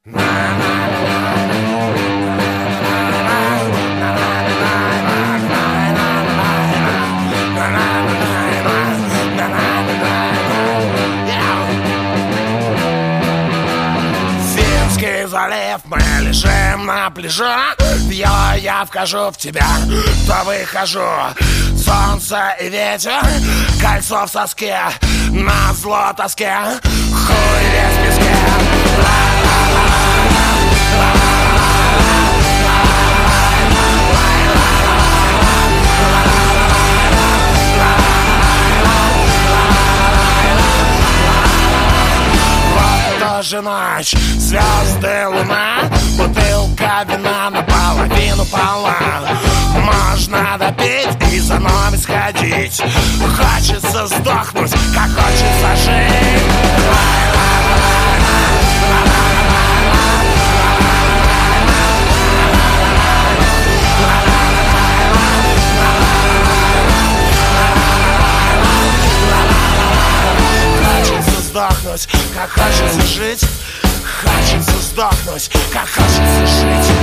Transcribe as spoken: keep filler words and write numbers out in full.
Финский залив, мы лежим на пляже. Я, я вхожу в тебя, то выхожу. Солнце и ветер, кольцо в соске, назло тоске, хуй весь в песке. Тоже ночь, звезды, луна, бутылка вина наполовину полна. Можно допить и за нами сходить. Хочется сдохнуть, как хочется жить. Хочется сдохнуть, как хочется жить. Хочется сдохнуть, как хочется жить.